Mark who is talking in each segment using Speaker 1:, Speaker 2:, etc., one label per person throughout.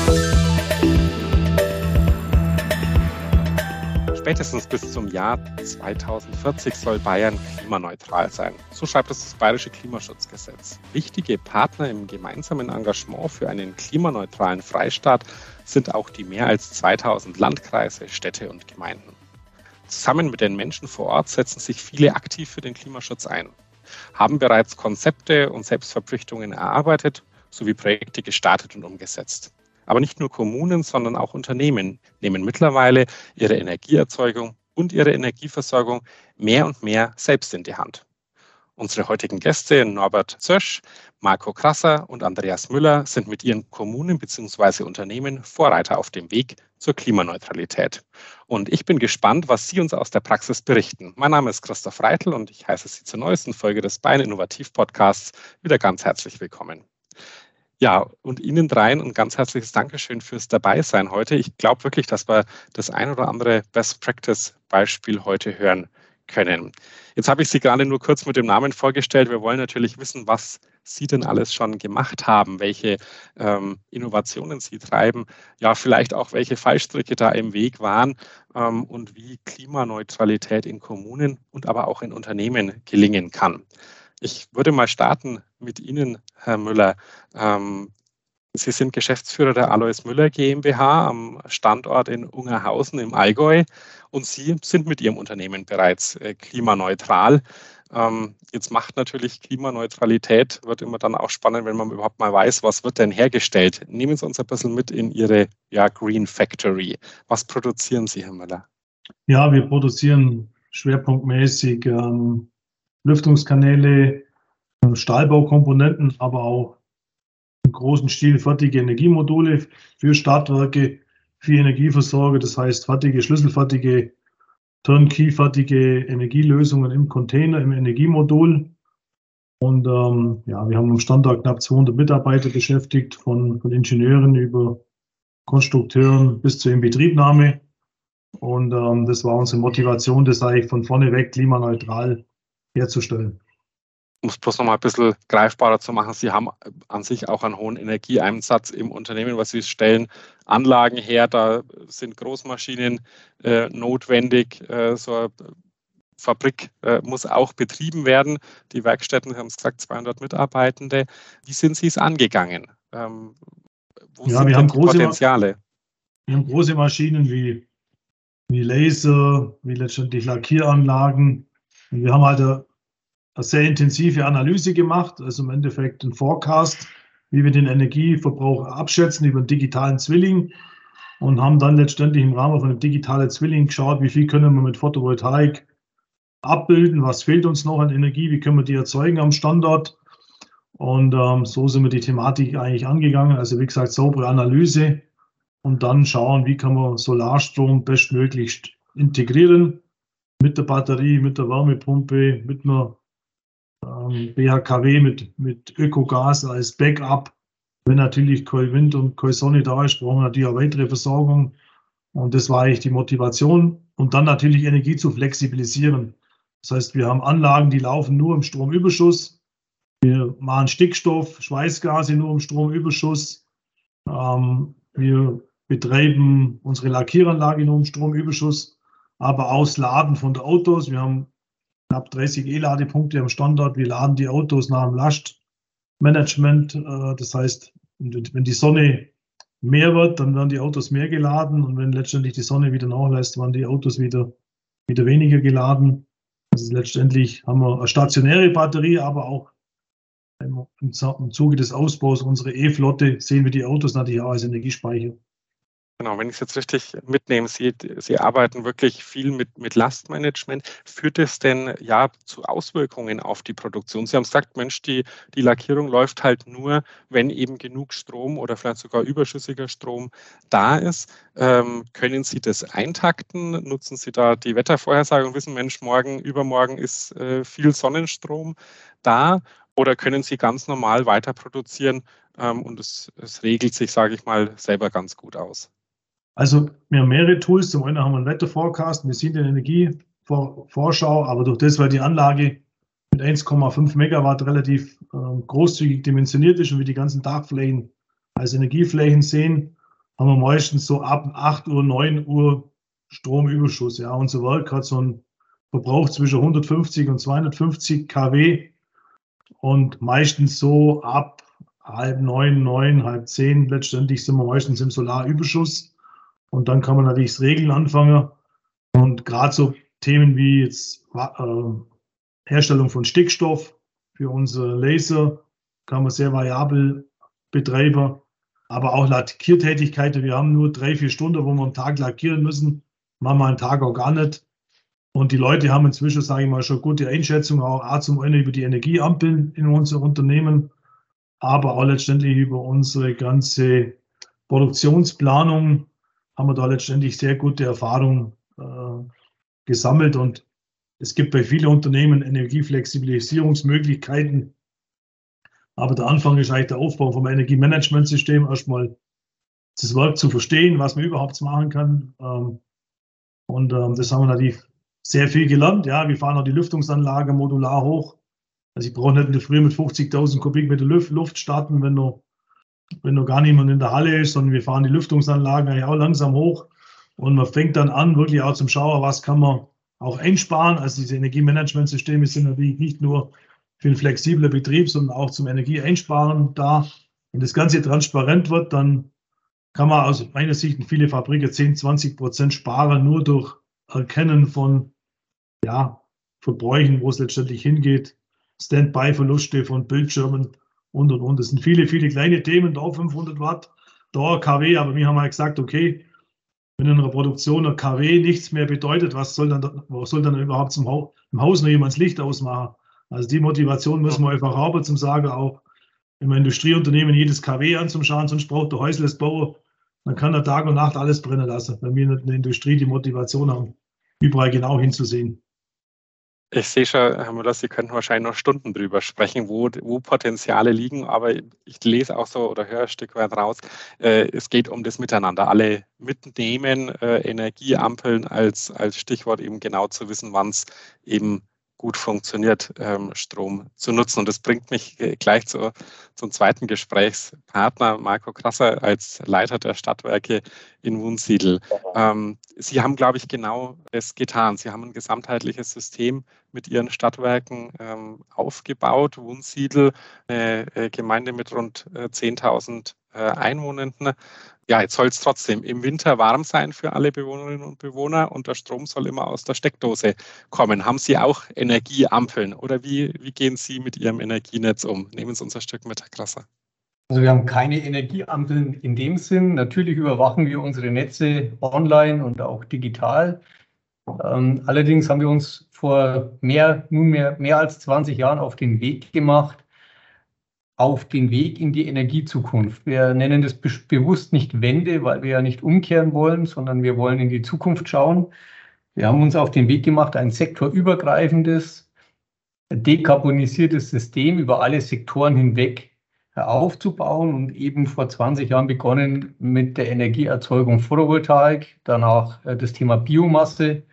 Speaker 1: Spätestens bis zum Jahr 2040 soll Bayern klimaneutral sein. So schreibt es das Bayerische Klimaschutzgesetz. Wichtige Partner im gemeinsamen Engagement für einen klimaneutralen Freistaat sind auch die mehr als 2000 Landkreise, Städte und Gemeinden. Zusammen mit den Menschen vor Ort setzen sich viele aktiv für den Klimaschutz ein, haben bereits Konzepte und Selbstverpflichtungen erarbeitet sowie Projekte gestartet und umgesetzt. Aber nicht nur Kommunen, sondern auch Unternehmen nehmen mittlerweile ihre Energieerzeugung und ihre Energieversorgung mehr und mehr selbst in die Hand. Unsere heutigen Gäste Norbert Zösch, Marco Krasser und Andreas Müller sind mit ihren Kommunen bzw. Unternehmen Vorreiter auf dem Weg zur Klimaneutralität. Und ich bin gespannt, was Sie uns aus der Praxis berichten. Mein Name ist Christoph Reitl und ich heiße Sie zur neuesten Folge des Bayern Innovativ Podcasts wieder ganz herzlich willkommen. Ja, und Ihnen dreien ein ganz herzliches Dankeschön fürs Dabeisein heute. Ich glaube wirklich, dass wir das ein oder andere Best-Practice-Beispiel heute hören können. Jetzt habe ich Sie gerade nur kurz mit dem Namen vorgestellt. Wir wollen natürlich wissen, was Sie denn alles schon gemacht haben, welche Innovationen Sie treiben, ja, vielleicht auch welche Fallstricke da im Weg waren und wie Klimaneutralität in Kommunen und aber auch in Unternehmen gelingen kann. Ich würde mal starten mit Ihnen, Herr Müller. Sie sind Geschäftsführer der Alois Müller GmbH am Standort in Ungerhausen im Allgäu und Sie sind mit Ihrem Unternehmen bereits klimaneutral. Jetzt macht natürlich Klimaneutralität, wird immer dann auch spannend, wenn man überhaupt mal weiß, was wird denn hergestellt. Nehmen Sie uns ein bisschen mit in Ihre Green Factory. Was produzieren Sie, Herr Müller?
Speaker 2: Ja, wir produzieren schwerpunktmäßig Lüftungskanäle, Stahlbaukomponenten, aber auch im großen Stil fertige Energiemodule für Stadtwerke, für Energieversorger, das heißt schlüsselfertige, turnkey-fertige Energielösungen im Container, im Energiemodul. Und wir haben am Standort knapp 200 Mitarbeiter beschäftigt, von Ingenieuren über Konstrukteuren bis zur Inbetriebnahme. Und das war unsere Motivation, das eigentlich von vorne weg klimaneutral herzustellen.
Speaker 1: Um es bloß noch mal ein bisschen greifbarer zu machen, Sie haben an sich auch einen hohen Energieeinsatz im Unternehmen, was Sie stellen Anlagen her, da sind Großmaschinen notwendig, so eine Fabrik muss auch betrieben werden. Die Werkstätten, Sie haben es gesagt, 200 Mitarbeitende. Wie sind Sie es angegangen? Wo sind denn die Potenziale?
Speaker 2: Wir haben große Maschinen wie Laser, wie letztendlich Lackieranlagen. Und wir haben halt eine sehr intensive Analyse gemacht, also im Endeffekt ein Forecast, wie wir den Energieverbrauch abschätzen über einen digitalen Zwilling und haben dann letztendlich im Rahmen von einem digitalen Zwilling geschaut, wie viel können wir mit Photovoltaik abbilden, was fehlt uns noch an Energie, wie können wir die erzeugen am Standort. Und so sind wir die Thematik eigentlich angegangen. Also wie gesagt, saubere Analyse und dann schauen, wie kann man Solarstrom bestmöglichst integrieren mit der Batterie, mit der Wärmepumpe, mit einer BHKW, mit Ökogas als Backup. Wenn natürlich kein Wind und keine Sonne da ist, brauchen wir natürlich auch weitere Versorgung. Und das war eigentlich die Motivation. Und dann natürlich Energie zu flexibilisieren. Das heißt, wir haben Anlagen, die laufen nur im Stromüberschuss. Wir machen Stickstoff, Schweißgase nur im Stromüberschuss. Wir betreiben unsere Lackieranlage nur im Stromüberschuss, aber ausladen von den Autos. Wir haben knapp 30 E-Ladepunkte am Standort. Wir laden die Autos nach dem Lastmanagement. Das heißt, wenn die Sonne mehr wird, dann werden die Autos mehr geladen. Und wenn letztendlich die Sonne wieder nachlässt, werden die Autos wieder weniger geladen. Also letztendlich haben wir eine stationäre Batterie, aber auch im Zuge des Ausbaus unserer E-Flotte sehen wir die Autos natürlich auch als Energiespeicher.
Speaker 1: Genau, wenn ich es jetzt richtig mitnehme, Sie arbeiten wirklich viel mit Lastmanagement. Führt es denn zu Auswirkungen auf die Produktion? Sie haben gesagt, Mensch, die Lackierung läuft halt nur, wenn eben genug Strom oder vielleicht sogar überschüssiger Strom da ist. Können Sie das eintakten? Nutzen Sie da die Wettervorhersage und wissen, Mensch, übermorgen ist viel Sonnenstrom da? Oder können Sie ganz normal weiter produzieren und es regelt sich, sage ich mal, selber ganz gut aus?
Speaker 2: Also wir haben mehrere Tools. Zum einen haben wir einen Wetterforecast, wir sehen die Energievorschau, aber durch das, weil die Anlage mit 1,5 Megawatt relativ großzügig dimensioniert ist und wir die ganzen Dachflächen als Energieflächen sehen, haben wir meistens so ab 8 Uhr, 9 Uhr Stromüberschuss. Ja, unser Werk hat so einen Verbrauch zwischen 150 und 250 kW und meistens so ab halb 9, 9, halb 10 letztendlich sind wir meistens im Solarüberschuss und dann kann man natürlich das Regeln anfangen und gerade so Themen wie jetzt Herstellung von Stickstoff für unsere Laser kann man sehr variabel betreiben, aber auch Lackiertätigkeiten. Wir haben nur 3, 4 Stunden, wo wir am Tag lackieren müssen, machen wir einen Tag auch gar nicht. Und die Leute haben inzwischen, sage ich mal, schon gute Einschätzung, auch zum einen über die Energieampeln in unserem Unternehmen, aber auch letztendlich über unsere ganze Produktionsplanung haben wir da letztendlich sehr gute Erfahrungen gesammelt. Und es gibt bei vielen Unternehmen Energieflexibilisierungsmöglichkeiten. Aber der Anfang ist eigentlich der Aufbau vom Energiemanagementsystem, erstmal das Werk zu verstehen, was man überhaupt machen kann. Das haben wir natürlich sehr viel gelernt. Ja, wir fahren auch die Lüftungsanlage modular hoch. Also ich brauche nicht in der Früh mit 50.000 Kubikmeter Luft starten, wenn noch gar niemand in der Halle ist, sondern wir fahren die Lüftungsanlagen eigentlich auch langsam hoch. Und man fängt dann an, wirklich auch zum Schauen, was kann man auch einsparen. Also diese Energiemanagementsysteme sind natürlich nicht nur für einen flexiblen Betrieb, sondern auch zum Energieeinsparen da. Wenn das Ganze transparent wird, dann kann man aus meiner Sicht in viele Fabriken 10-20% sparen, nur durch Erkennen von Verbräuchen, wo es letztendlich hingeht, Standby-Verluste von Bildschirmen und. Das sind viele, viele kleine Themen, da 500 Watt, da kW, aber wir haben halt gesagt, okay, wenn in einer Produktion ein kW nichts mehr bedeutet, was soll dann überhaupt im Haus noch jemand das Licht ausmachen? Also die Motivation müssen wir einfach haben, zum sagen, auch im Industrieunternehmen jedes kW anzuschauen, sonst braucht der Häusles Bauer, dann kann er Tag und Nacht alles brennen lassen, wenn wir in der Industrie die Motivation haben, überall genau hinzusehen.
Speaker 1: Ich sehe schon, Herr Müller, Sie könnten wahrscheinlich noch Stunden drüber sprechen, wo Potenziale liegen, aber ich lese auch so oder höre ein Stück weit raus, es geht um das Miteinander. Alle mitnehmen, Energieampeln als Stichwort, eben genau zu wissen, wann es eben gut funktioniert, Strom zu nutzen. Und das bringt mich gleich zum zweiten Gesprächspartner, Marco Krasser, als Leiter der Stadtwerke in Wunsiedel. Sie haben, glaube ich, genau das getan. Sie haben ein gesamtheitliches System mit Ihren Stadtwerken aufgebaut. Wunsiedel, eine Gemeinde mit rund 10.000 Einwohnern. Ja, jetzt soll es trotzdem im Winter warm sein für alle Bewohnerinnen und Bewohner und der Strom soll immer aus der Steckdose kommen. Haben Sie auch Energieampeln oder wie gehen Sie mit Ihrem Energienetz um? Nehmen Sie uns ein Stück mit, Herr Krasser.
Speaker 3: Also wir haben keine Energieampeln in dem Sinn. Natürlich überwachen wir unsere Netze online und auch digital. Allerdings haben wir uns vor mehr als 20 Jahren auf den Weg gemacht, auf den Weg in die Energiezukunft. Wir nennen das bewusst nicht Wende, weil wir ja nicht umkehren wollen, sondern wir wollen in die Zukunft schauen. Wir haben uns auf den Weg gemacht, ein sektorübergreifendes, dekarbonisiertes System über alle Sektoren hinweg aufzubauen und eben vor 20 Jahren begonnen mit der Energieerzeugung Photovoltaik, danach das Thema Biomasse,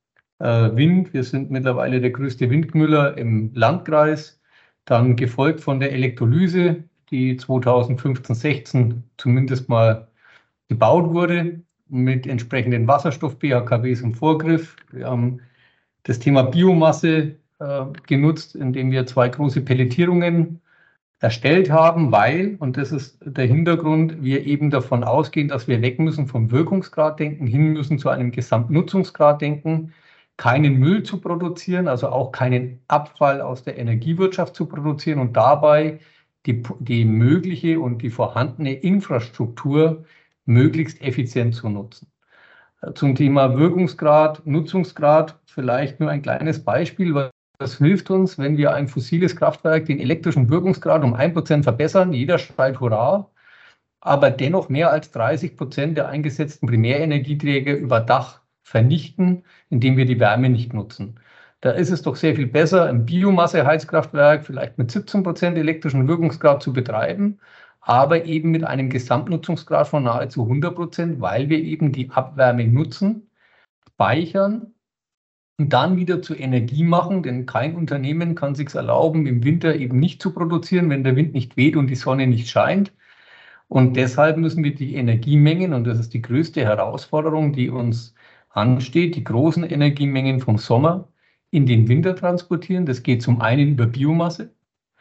Speaker 3: Wind. Wir sind mittlerweile der größte Windmüller im Landkreis. Dann gefolgt von der Elektrolyse, die 2015, 16 zumindest mal gebaut wurde, mit entsprechenden Wasserstoff-BHKWs im Vorgriff. Wir haben das Thema Biomasse genutzt, indem wir 2 große Pelletierungen erstellt haben, weil, und das ist der Hintergrund, wir eben davon ausgehen, dass wir weg müssen vom Wirkungsgrad-Denken, hin müssen zu einem Gesamtnutzungsgrad-Denken, keinen Müll zu produzieren, also auch keinen Abfall aus der Energiewirtschaft zu produzieren und dabei die mögliche und die vorhandene Infrastruktur möglichst effizient zu nutzen. Zum Thema Wirkungsgrad, Nutzungsgrad vielleicht nur ein kleines Beispiel, weil das hilft uns, wenn wir ein fossiles Kraftwerk den elektrischen Wirkungsgrad um 1% verbessern. Jeder schreit Hurra, aber dennoch mehr als 30% der eingesetzten Primärenergieträger über Dach vernichten, indem wir die Wärme nicht nutzen. Da ist es doch sehr viel besser, ein Biomasseheizkraftwerk vielleicht mit 17% elektrischen Wirkungsgrad zu betreiben, aber eben mit einem Gesamtnutzungsgrad von nahezu 100%, weil wir eben die Abwärme nutzen, speichern und dann wieder zu Energie machen, denn kein Unternehmen kann sich erlauben, im Winter eben nicht zu produzieren, wenn der Wind nicht weht und die Sonne nicht scheint. Und deshalb müssen wir die Energiemengen, und das ist die größte Herausforderung, die uns ansteht, die großen Energiemengen vom Sommer in den Winter transportieren. Das geht zum einen über Biomasse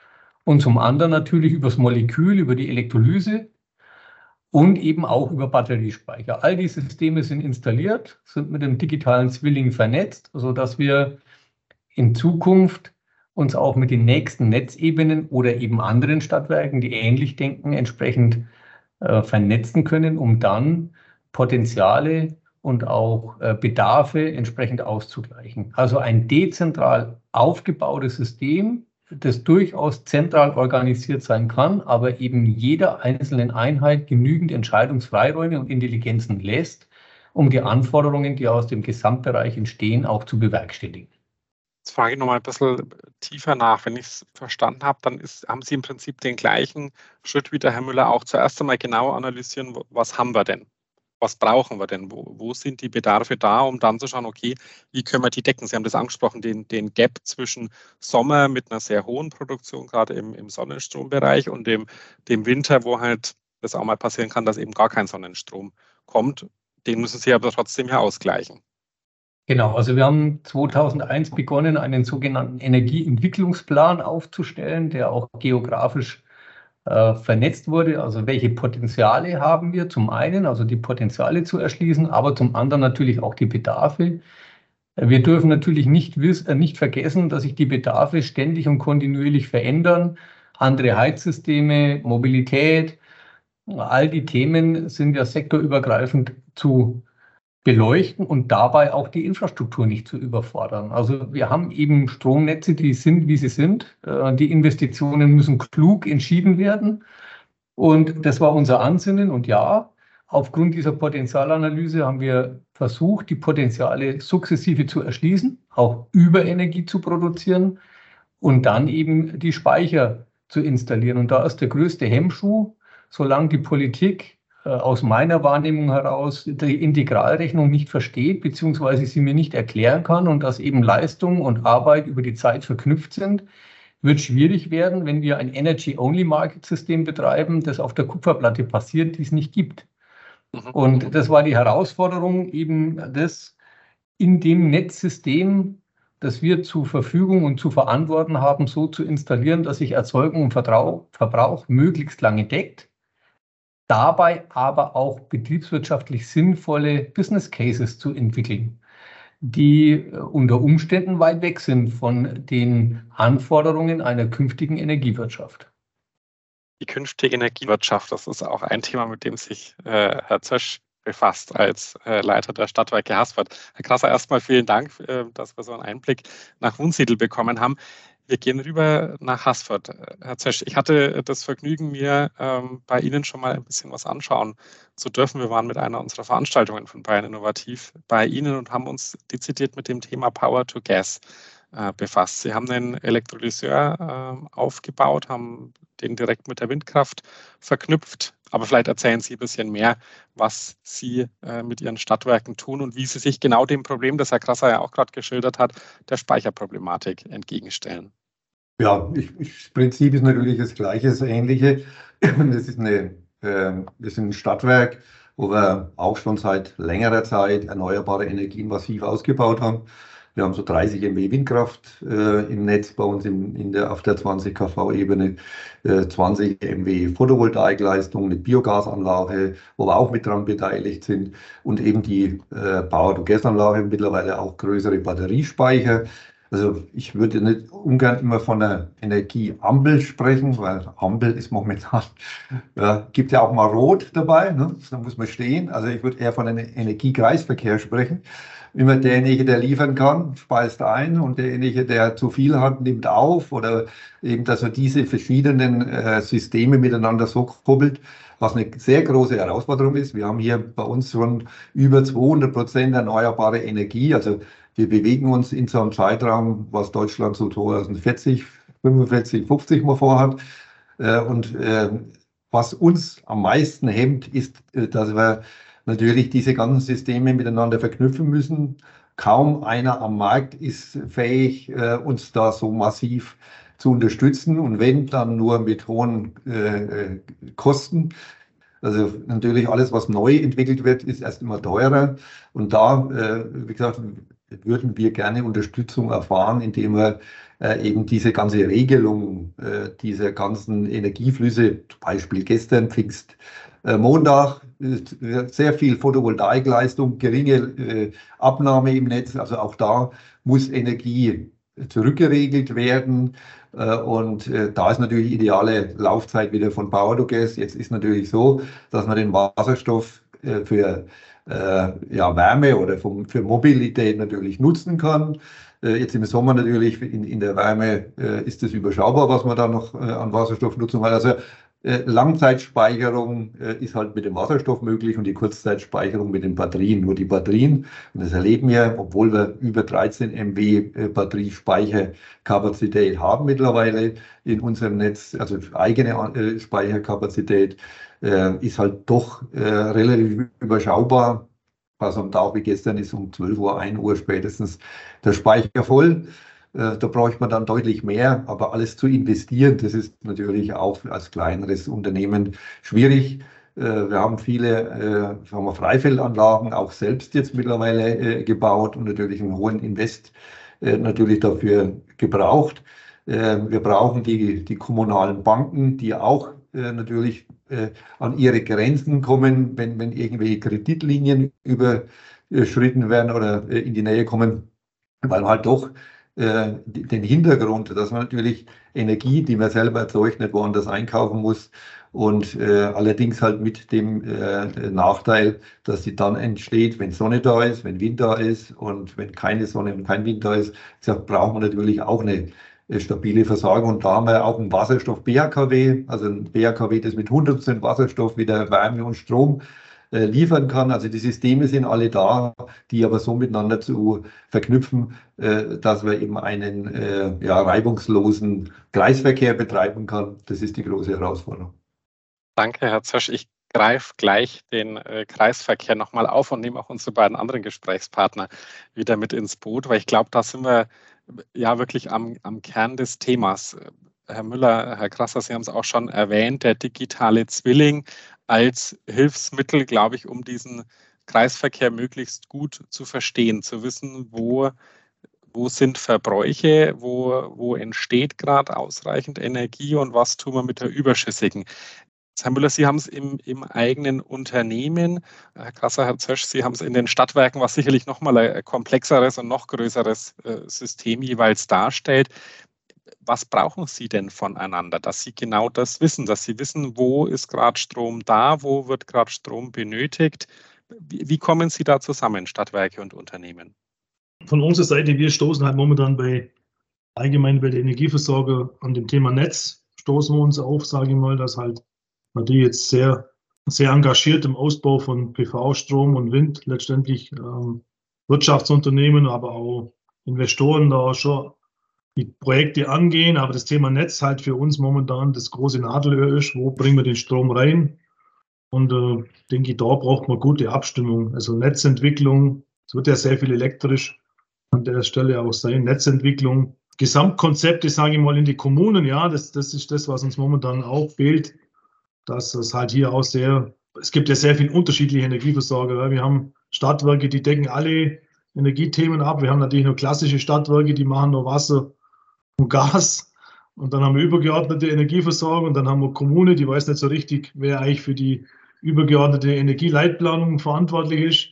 Speaker 3: und zum anderen natürlich über das Molekül, über die Elektrolyse und eben auch über Batteriespeicher. All die Systeme sind installiert, sind mit dem digitalen Zwilling vernetzt, sodass wir in Zukunft uns auch mit den nächsten Netzebenen oder eben anderen Stadtwerken, die ähnlich denken, entsprechend vernetzen können, um dann Potenziale und auch Bedarfe entsprechend auszugleichen. Also ein dezentral aufgebautes System, das durchaus zentral organisiert sein kann, aber eben jeder einzelnen Einheit genügend Entscheidungsfreiräume und Intelligenzen lässt, um die Anforderungen, die aus dem Gesamtbereich entstehen, auch zu bewerkstelligen.
Speaker 1: Jetzt frage ich nochmal ein bisschen tiefer nach. Wenn ich es verstanden habe, dann haben Sie im Prinzip den gleichen Schritt wie der Herr Müller auch. Zuerst einmal genau analysieren, was haben wir denn? Was brauchen wir denn? Wo sind die Bedarfe da, um dann zu schauen, okay, wie können wir die decken? Sie haben das angesprochen, den Gap zwischen Sommer mit einer sehr hohen Produktion, gerade im Sonnenstrombereich, und dem Winter, wo halt das auch mal passieren kann, dass eben gar kein Sonnenstrom kommt. Den müssen Sie aber trotzdem ja ausgleichen.
Speaker 3: Genau, also wir haben 2001 begonnen, einen sogenannten Energieentwicklungsplan aufzustellen, der auch geografisch vernetzt wurde. Also welche Potenziale haben wir? Zum einen, also die Potenziale zu erschließen, aber zum anderen natürlich auch die Bedarfe. Wir dürfen natürlich nicht vergessen, dass sich die Bedarfe ständig und kontinuierlich verändern. Andere Heizsysteme, Mobilität, all die Themen sind ja sektorübergreifend zu beleuchten und dabei auch die Infrastruktur nicht zu überfordern. Also wir haben eben Stromnetze, die sind, wie sie sind. Die Investitionen müssen klug entschieden werden. Und das war unser Ansinnen. Und ja, aufgrund dieser Potenzialanalyse haben wir versucht, die Potenziale sukzessive zu erschließen, auch über Energie zu produzieren und dann eben die Speicher zu installieren. Und da ist der größte Hemmschuh, solange die Politik aus meiner Wahrnehmung heraus die Integralrechnung nicht versteht, beziehungsweise sie mir nicht erklären kann und dass eben Leistung und Arbeit über die Zeit verknüpft sind, wird schwierig werden, wenn wir ein Energy-Only-Market-System betreiben, das auf der Kupferplatte passiert, die es nicht gibt. Und das war die Herausforderung, eben das in dem Netzsystem, das wir zur Verfügung und zu verantworten haben, so zu installieren, dass sich Erzeugung und Verbrauch möglichst lange deckt. Dabei aber auch betriebswirtschaftlich sinnvolle Business Cases zu entwickeln, die unter Umständen weit weg sind von den Anforderungen einer künftigen Energiewirtschaft.
Speaker 1: Die künftige Energiewirtschaft, das ist auch ein Thema, mit dem sich Herr Zösch befasst als Leiter der Stadtwerke Haßfurt. Herr Krasser, erstmal vielen Dank, dass wir so einen Einblick nach Wunsiedel bekommen haben. Wir gehen rüber nach Haßfurt. Herr Zösch, ich hatte das Vergnügen, mir bei Ihnen schon mal ein bisschen was anschauen zu dürfen. Wir waren mit einer unserer Veranstaltungen von Bayern Innovativ bei Ihnen und haben uns dezidiert mit dem Thema Power to Gas befasst. Sie haben einen Elektrolyseur aufgebaut, haben den direkt mit der Windkraft verknüpft. Aber vielleicht erzählen Sie ein bisschen mehr, was Sie mit Ihren Stadtwerken tun und wie Sie sich genau dem Problem, das Herr Krasser ja auch gerade geschildert hat, der Speicherproblematik entgegenstellen.
Speaker 4: Ja, das Prinzip ist natürlich das Gleiche, das Ähnliche. Das ist ein Stadtwerk, wo wir auch schon seit längerer Zeit erneuerbare Energien massiv ausgebaut haben. Wir haben so 30 MW Windkraft im Netz bei uns auf der 20 kV-Ebene, 20 MW Photovoltaikleistung, eine Biogasanlage, wo wir auch mit dran beteiligt sind, und eben die Power-to-Gas-Anlage, mittlerweile auch größere Batteriespeicher. Also ich würde nicht ungern immer von einer Energieampel sprechen, weil Ampel ist momentan, gibt ja auch mal Rot dabei, ne? Da muss man stehen. Also ich würde eher von einem Energiekreisverkehr sprechen. Immer derjenige, der liefern kann, speist ein, und derjenige, der zu viel hat, nimmt auf, oder eben, dass man diese verschiedenen Systeme miteinander so koppelt, was eine sehr große Herausforderung ist. Wir haben hier bei uns schon über 200% erneuerbare Energie, also wir bewegen uns in so einem Zeitraum, was Deutschland so 2040, 45, 50 mal vorhat. Und was uns am meisten hemmt, ist, dass wir natürlich diese ganzen Systeme miteinander verknüpfen müssen. Kaum einer am Markt ist fähig, uns da so massiv zu unterstützen, und wenn, dann nur mit hohen Kosten. Also natürlich alles, was neu entwickelt wird, ist erst immer teurer. Und da, wie gesagt, würden wir gerne Unterstützung erfahren, indem wir eben diese ganze Regelung dieser ganzen Energieflüsse, zum Beispiel gestern Pfingstmontag, sehr viel Photovoltaikleistung, geringe Abnahme im Netz. Also auch da muss Energie zurückgeregelt werden. Und da ist natürlich ideale Laufzeit wieder von Power to Gas. Jetzt ist natürlich so, dass man den Wasserstoff für Wärme oder für Mobilität natürlich nutzen kann. Jetzt im Sommer natürlich in der Wärme ist es überschaubar, was man da noch an Wasserstoff nutzen kann. Also Langzeitspeicherung ist halt mit dem Wasserstoff möglich und die Kurzzeitspeicherung mit den Batterien. Nur die Batterien, und das erleben wir, obwohl wir über 13 MW Batteriespeicherkapazität haben mittlerweile in unserem Netz, also eigene Speicherkapazität, ist halt doch relativ überschaubar. Also am Tag wie gestern ist um 12 Uhr, 1 Uhr spätestens der Speicher voll. Da bräuchte man dann deutlich mehr, aber alles zu investieren, das ist natürlich auch als kleineres Unternehmen schwierig. Wir haben viele Freifeldanlagen auch selbst jetzt mittlerweile gebaut und natürlich einen hohen Invest natürlich dafür gebraucht. Wir brauchen die kommunalen Banken, die auch natürlich an ihre Grenzen kommen, wenn irgendwelche Kreditlinien überschritten werden oder in die Nähe kommen, weil man halt doch den Hintergrund, dass man natürlich Energie, die man selber erzeugt, nicht woanders einkaufen muss und allerdings halt mit dem Nachteil, dass sie dann entsteht, wenn Sonne da ist, wenn Wind da ist und wenn keine Sonne und kein Wind da ist, braucht man natürlich auch eine stabile Versorgung. Und da haben wir auch ein Wasserstoff-BHKW, also ein BHKW, das mit 100% Wasserstoff wieder Wärme und Strom liefern kann. Also die Systeme sind alle da, die aber so miteinander zu verknüpfen, dass wir eben einen reibungslosen Kreisverkehr betreiben kann. Das ist die große Herausforderung.
Speaker 1: Danke, Herr Zösch. Ich greife gleich den Kreisverkehr nochmal auf und nehme auch unsere beiden anderen Gesprächspartner wieder mit ins Boot, weil ich glaube, da sind wir ja wirklich am Kern des Themas. Herr Müller, Herr Krasser, Sie haben es auch schon erwähnt, der digitale Zwilling als Hilfsmittel, glaube ich, um diesen Kreisverkehr möglichst gut zu verstehen, zu wissen, wo sind Verbräuche, wo entsteht gerade ausreichend Energie und was tun wir mit der überschüssigen. Herr Müller, Sie haben es im eigenen Unternehmen, Herr Krasser, Herr Zösch, Sie haben es in den Stadtwerken, was sicherlich nochmal ein komplexeres und noch größeres System jeweils darstellt. Was brauchen Sie denn voneinander, dass Sie genau das wissen, dass Sie wissen, wo ist gerade Strom da, wo wird gerade Strom benötigt? Wie kommen Sie da zusammen, Stadtwerke und Unternehmen?
Speaker 2: Von unserer Seite, wir stoßen halt momentan allgemein bei der Energieversorger an dem Thema Netz, stoßen wir uns auf, sage ich mal, dass halt natürlich jetzt sehr, sehr engagiert im Ausbau von PV-Strom und Wind letztendlich Wirtschaftsunternehmen, aber auch Investoren da schon die Projekte angehen. Aber das Thema Netz halt für uns momentan das große Nadelöhr ist, wo bringen wir den Strom rein? Und denke ich, da braucht man gute Abstimmung. Also Netzentwicklung, es wird ja sehr viel elektrisch an der Stelle auch sein, Netzentwicklung. Gesamtkonzepte, sage ich mal, in die Kommunen, ja, das ist das, was uns momentan auch fehlt. Dass es halt hier auch es gibt ja sehr viele unterschiedliche Energieversorger. Wir haben Stadtwerke, die decken alle Energiethemen ab. Wir haben natürlich nur klassische Stadtwerke, die machen nur Wasser und Gas. Und dann haben wir übergeordnete Energieversorgung und dann haben wir Kommune, die weiß nicht so richtig, wer eigentlich für die übergeordnete Energieleitplanung verantwortlich ist.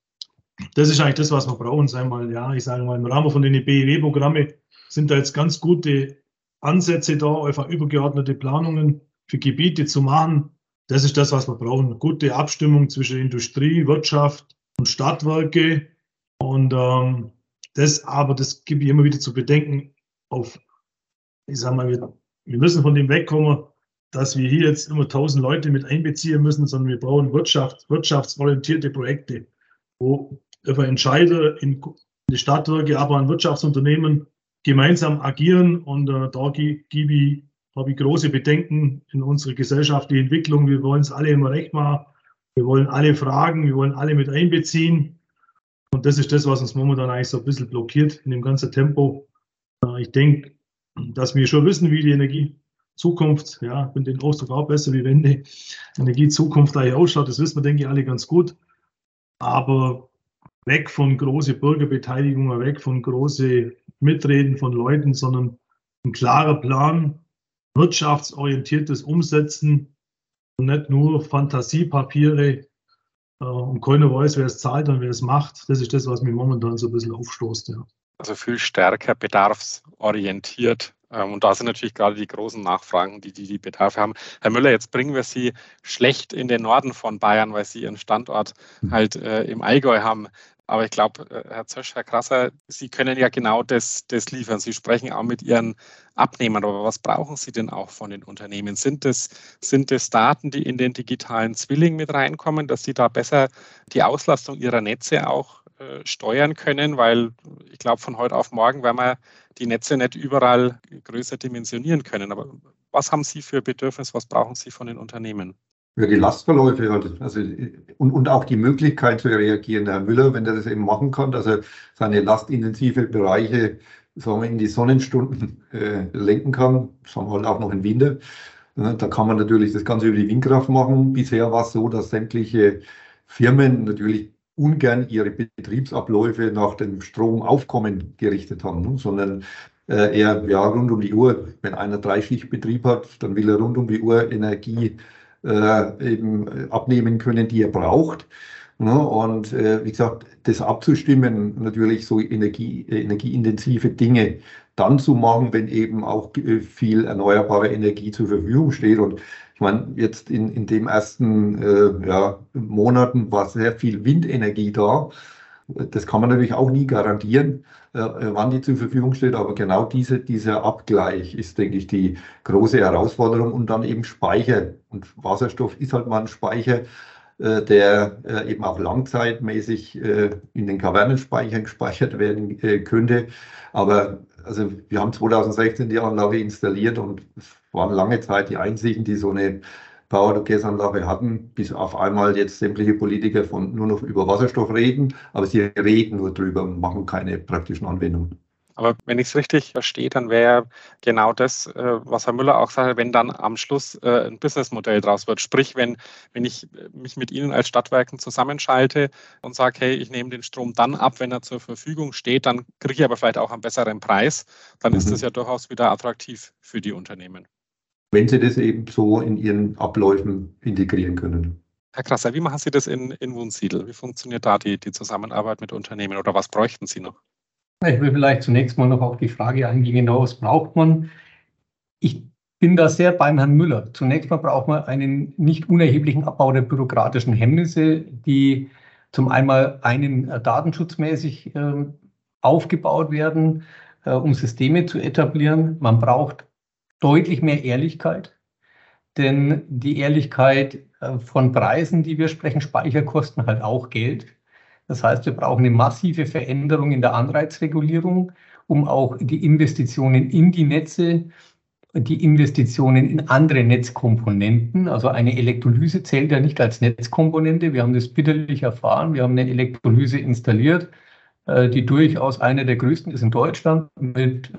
Speaker 2: Das ist eigentlich das, was wir brauchen. Ich sage mal, im Rahmen von den BEW-Programmen sind da jetzt ganz gute Ansätze da, einfach übergeordnete Planungen für Gebiete zu machen. Das ist das, was wir brauchen. Gute Abstimmung zwischen Industrie, Wirtschaft und Stadtwerke. Und das gebe ich immer wieder zu bedenken wir müssen von dem wegkommen, dass wir hier jetzt immer 1000 Leute mit einbeziehen müssen, sondern wir brauchen wirtschaftsorientierte Projekte, wo Entscheider in die Stadtwerke, aber an Wirtschaftsunternehmen gemeinsam agieren. Und da habe ich große Bedenken in unserer gesellschaftlichen Entwicklung. Wir wollen es alle immer recht machen. Wir wollen alle fragen, wir wollen alle mit einbeziehen. Und das ist das, was uns momentan eigentlich so ein bisschen blockiert in dem ganzen Tempo. Ich denke, dass wir schon wissen, wie die Zukunft, ja, bin den Ausdruck auch besser, wie wenn die Energiezukunft eigentlich ausschaut, das wissen wir, denke ich, alle ganz gut. Aber weg von große Bürgerbeteiligung, weg von große Mitreden von Leuten, sondern ein klarer Plan, wirtschaftsorientiertes Umsetzen und nicht nur Fantasiepapiere und keiner weiß, wer es zahlt und wer es macht. Das ist das, was mich momentan so ein bisschen aufstoßt. Ja.
Speaker 1: Also viel stärker bedarfsorientiert. Und da sind natürlich gerade die großen Nachfragen, die Bedarfe haben. Herr Müller, jetzt bringen wir Sie schlecht in den Norden von Bayern, weil Sie Ihren Standort halt im Allgäu haben. Aber ich glaube, Herr Zösch, Herr Krasser, Sie können ja genau das liefern. Sie sprechen auch mit Ihren Abnehmern. Aber was brauchen Sie denn auch von den Unternehmen? Sind das Daten, die in den digitalen Zwilling mit reinkommen, dass Sie da besser die Auslastung Ihrer Netze auch steuern können? Weil ich glaube, von heute auf morgen werden wir die Netze nicht überall größer dimensionieren können. Aber was haben Sie für Bedürfnisse? Was brauchen Sie von den Unternehmen?
Speaker 4: Ja, die Lastverläufe also, und auch die Möglichkeit zu reagieren. Herr Müller, wenn der das eben machen kann, dass er seine lastintensive Bereiche, sagen wir, in die Sonnenstunden lenken kann, sagen wir halt auch noch in Winter. Da kann man natürlich das Ganze über die Windkraft machen. Bisher war es so, dass sämtliche Firmen natürlich ungern ihre Betriebsabläufe nach dem Stromaufkommen gerichtet haben, sondern eher rund um die Uhr. Wenn einer 3-Schicht-Betrieb hat, dann will er rund um die Uhr Energie eben abnehmen können, die er braucht. Und wie gesagt, das abzustimmen, natürlich so energieintensive Dinge dann zu machen, wenn eben auch viel erneuerbare Energie zur Verfügung steht. Und ich meine, jetzt in den ersten Monaten war sehr viel Windenergie da. Das kann man natürlich auch nie garantieren, wann die zur Verfügung steht, aber genau dieser Abgleich ist, denke ich, die große Herausforderung und dann eben Speicher. Und Wasserstoff ist halt mal ein Speicher, der eben auch langzeitmäßig in den Kavernenspeichern gespeichert werden könnte. Aber also wir haben 2016 die Anlage installiert und es waren lange Zeit die einzigen, die so eine Power-to-Gas-Anlage hatten, bis auf einmal jetzt sämtliche Politiker nur noch über Wasserstoff reden, aber sie reden nur drüber und machen keine praktischen Anwendungen.
Speaker 1: Aber wenn ich es richtig verstehe, dann wäre genau das, was Herr Müller auch sagte, wenn dann am Schluss ein Businessmodell draus wird. Sprich, wenn ich mich mit Ihnen als Stadtwerken zusammenschalte und sage, hey, ich nehme den Strom dann ab, wenn er zur Verfügung steht, dann kriege ich aber vielleicht auch einen besseren Preis, dann ist das ja durchaus wieder attraktiv für die Unternehmen.
Speaker 4: Wenn Sie das eben so in Ihren Abläufen integrieren können.
Speaker 1: Herr Krasser, wie machen Sie das in Wunsiedel? Wie funktioniert da die Zusammenarbeit mit Unternehmen oder was bräuchten Sie noch?
Speaker 3: Ich will vielleicht zunächst mal noch auf die Frage eingehen, genau was braucht man. Ich bin da sehr beim Herrn Müller. Zunächst mal braucht man einen nicht unerheblichen Abbau der bürokratischen Hemmnisse, die zum einen datenschutzmäßig aufgebaut werden, um Systeme zu etablieren. Man braucht deutlich mehr Ehrlichkeit, denn die Ehrlichkeit von Preisen, die wir sprechen, Speicher kosten halt auch Geld. Das heißt, wir brauchen eine massive Veränderung in der Anreizregulierung, um auch die Investitionen in die Netze, die Investitionen in andere Netzkomponenten, also eine Elektrolyse zählt ja nicht als Netzkomponente. Wir haben das bitterlich erfahren. Wir haben eine Elektrolyse installiert, die durchaus eine der größten ist in Deutschland mit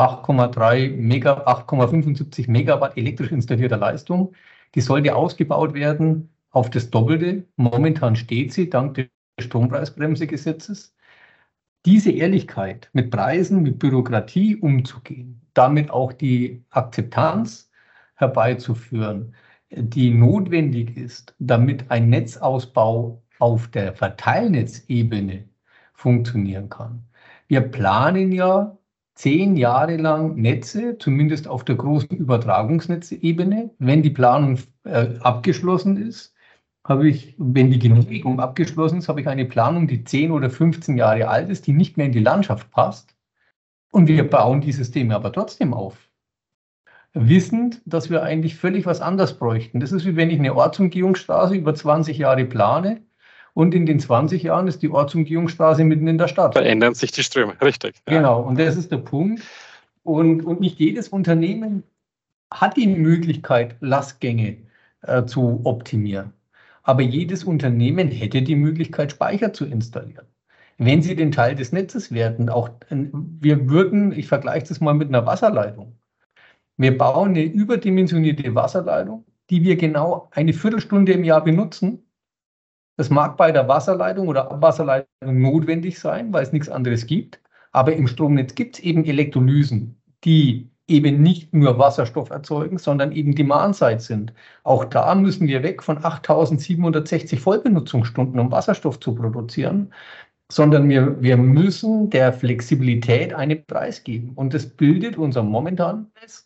Speaker 3: 8,75 Megawatt elektrisch installierter Leistung. Die sollte ausgebaut werden auf das Doppelte. Momentan steht sie dank des Strompreisbremsegesetzes. Diese Ehrlichkeit mit Preisen, mit Bürokratie umzugehen, damit auch die Akzeptanz herbeizuführen, die notwendig ist, damit ein Netzausbau auf der Verteilnetzebene funktionieren kann. Wir planen ja 10 Jahre lang Netze, zumindest auf der großen Übertragungsnetzebene. Wenn die Planung abgeschlossen ist, wenn die Genehmigung abgeschlossen ist, habe ich eine Planung, die 10 oder 15 Jahre alt ist, die nicht mehr in die Landschaft passt. Und wir bauen die Systeme aber trotzdem auf, wissend, dass wir eigentlich völlig was anderes bräuchten. Das ist wie wenn ich eine Ortsumgehungsstraße über 20 Jahre plane und in den 20 Jahren ist die Ortsumgehungsstraße mitten in der Stadt.
Speaker 1: Da ändern sich die Ströme, richtig.
Speaker 3: Ja. Genau, und das ist der Punkt. Und nicht jedes Unternehmen hat die Möglichkeit, Lastgänge zu optimieren. Aber jedes Unternehmen hätte die Möglichkeit, Speicher zu installieren. Wenn sie den Teil des Netzes werden, ich vergleiche das mal mit einer Wasserleitung. Wir bauen eine überdimensionierte Wasserleitung, die wir genau eine Viertelstunde im Jahr benutzen. Das mag bei der Wasserleitung oder Abwasserleitung notwendig sein, weil es nichts anderes gibt. Aber im Stromnetz gibt es eben Elektrolysen, die eben nicht nur Wasserstoff erzeugen, sondern eben Demand-Side sind. Auch da müssen wir weg von 8.760 Vollbenutzungsstunden, um Wasserstoff zu produzieren, sondern wir müssen der Flexibilität einen Preis geben. Und das bildet unser momentanes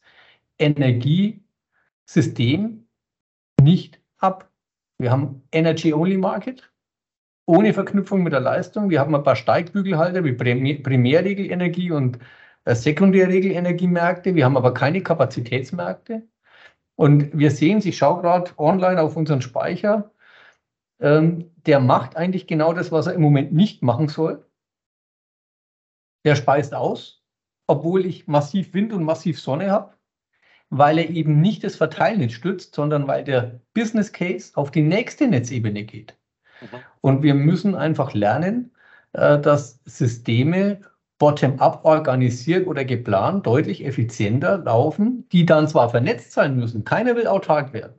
Speaker 3: Energiesystem nicht ab. Wir haben Energy-Only-Market ohne Verknüpfung mit der Leistung. Wir haben ein paar Steigbügelhalter wie Primärregelenergie und Sekundärregelenergiemärkte. Wir haben aber keine Kapazitätsmärkte. Und wir sehen, ich schaue gerade online auf unseren Speicher, der macht eigentlich genau das, was er im Moment nicht machen soll. Der speist aus, obwohl ich massiv Wind und massiv Sonne habe, weil er eben nicht das Verteilnetz stützt, sondern weil der Business Case auf die nächste Netzebene geht. Und wir müssen einfach lernen, dass Systeme bottom-up organisiert oder geplant deutlich effizienter laufen, die dann zwar vernetzt sein müssen, keiner will autark werden,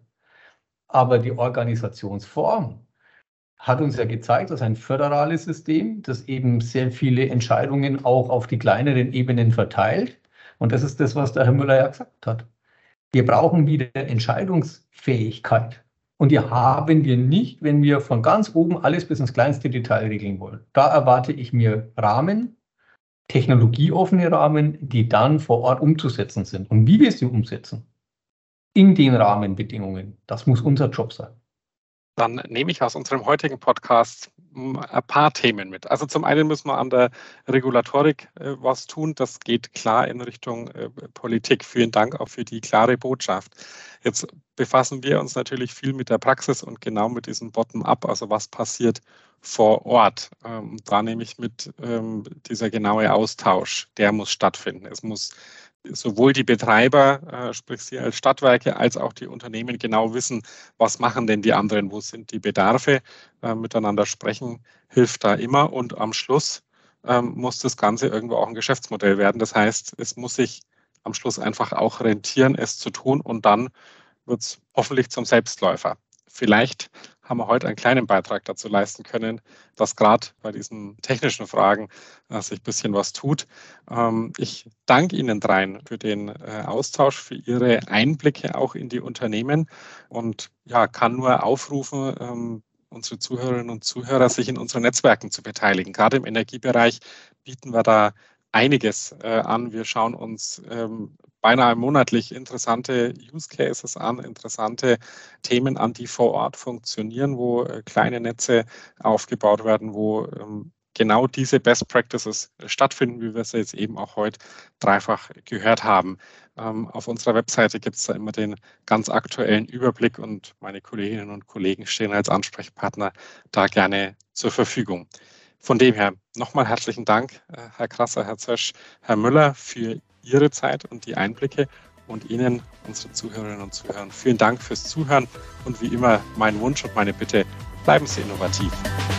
Speaker 3: aber die Organisationsform hat uns ja gezeigt, dass ein föderales System, das eben sehr viele Entscheidungen auch auf die kleineren Ebenen verteilt. Und das ist das, was der Herr Müller ja gesagt hat. Wir brauchen wieder Entscheidungsfähigkeit. Und die haben wir nicht, wenn wir von ganz oben alles bis ins kleinste Detail regeln wollen. Da erwarte ich mir Rahmen, technologieoffene Rahmen, die dann vor Ort umzusetzen sind. Und wie wir sie umsetzen, in den Rahmenbedingungen, das muss unser Job sein.
Speaker 1: Dann nehme ich aus unserem heutigen Podcast ein paar Themen mit. Also zum einen müssen wir an der Regulatorik was tun. Das geht klar in Richtung Politik. Vielen Dank auch für die klare Botschaft. Jetzt befassen wir uns natürlich viel mit der Praxis und genau mit diesem Bottom-up, also was passiert vor Ort. Da nehme ich mit dieser genaue Austausch, der muss stattfinden. Es muss sowohl die Betreiber, sprich Sie als Stadtwerke, als auch die Unternehmen genau wissen, was machen denn die anderen, wo sind die Bedarfe, miteinander sprechen, hilft da immer. Und am Schluss muss das Ganze irgendwo auch ein Geschäftsmodell werden. Das heißt, es muss sich am Schluss einfach auch rentieren, es zu tun und dann wird es hoffentlich zum Selbstläufer. Vielleicht haben wir heute einen kleinen Beitrag dazu leisten können, dass gerade bei diesen technischen Fragen sich ein bisschen was tut. Ich danke Ihnen dreien für den Austausch, für Ihre Einblicke auch in die Unternehmen und ja, kann nur aufrufen, unsere Zuhörerinnen und Zuhörer, sich in unseren Netzwerken zu beteiligen. Gerade im Energiebereich bieten wir da einiges an. Wir schauen uns beinahe monatlich interessante Use Cases an, interessante Themen an, die vor Ort funktionieren, wo kleine Netze aufgebaut werden, wo genau diese Best Practices stattfinden, wie wir sie jetzt eben auch heute dreifach gehört haben. Auf unserer Webseite gibt es da immer den ganz aktuellen Überblick und meine Kolleginnen und Kollegen stehen als Ansprechpartner da gerne zur Verfügung. Von dem her nochmal herzlichen Dank, Herr Krasser, Herr Zösch, Herr Müller, für Ihre Zeit und die Einblicke und Ihnen, unsere Zuhörerinnen und Zuhörer, vielen Dank fürs Zuhören und wie immer mein Wunsch und meine Bitte, bleiben Sie innovativ.